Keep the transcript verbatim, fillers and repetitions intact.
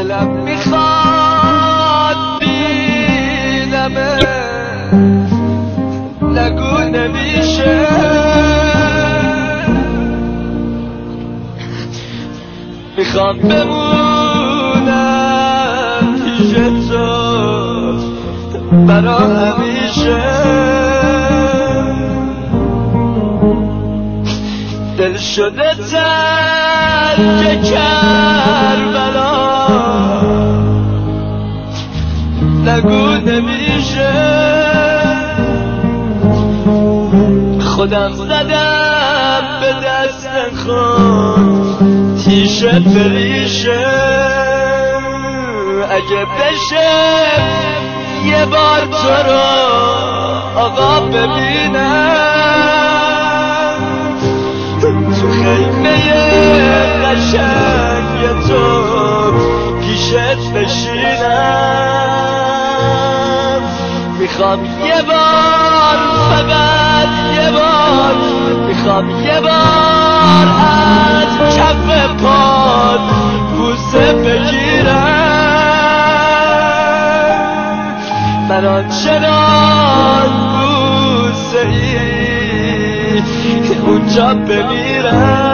دلم میخواد بینمه، نگو نمیشه. میخوام بمونم پیش تو برا همیشه. دل شده ترک کربلا، نگو نمیشه. خودم زدم به دست خود تیشه پریشه. اگه بشه یه بار تو رو آقا ببینم، تو خیمه قشنگ تو پیشت بشینم. میخوام یه بار، فقط یه بار، میخوام یه بار از کف پات بوسه بگیرم. من آنچنان بوسه ای اونجا بمیرم.